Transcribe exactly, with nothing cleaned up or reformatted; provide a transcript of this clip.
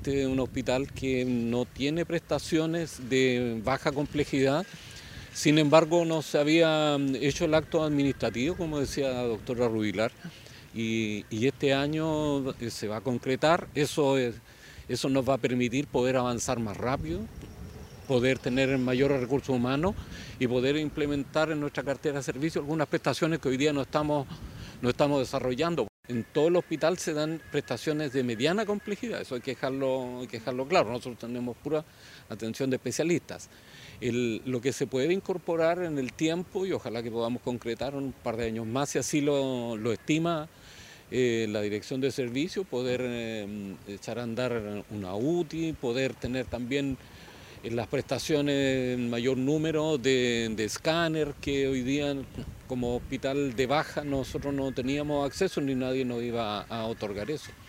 este es un hospital que no tiene prestaciones de baja complejidad. Sin embargo, no se había hecho el acto administrativo, como decía la doctora Rubilar, y, y este año se va a concretar. Eso, es, eso nos va a permitir poder avanzar más rápido, poder tener mayores recursos humanos y poder implementar en nuestra cartera de servicios algunas prestaciones que hoy día no estamos, no estamos desarrollando. En todo el hospital se dan prestaciones de mediana complejidad, eso hay que dejarlo, hay que dejarlo claro. Nosotros tenemos pura atención de especialistas. El, lo que se puede incorporar en el tiempo, y ojalá que podamos concretar un par de años más, si así lo, lo estima eh, la dirección de servicio, poder eh, echar a andar una U T I, poder tener también en las prestaciones en mayor número de, de escáner, que hoy día como hospital de baja nosotros no teníamos acceso ni nadie nos iba a, a otorgar eso.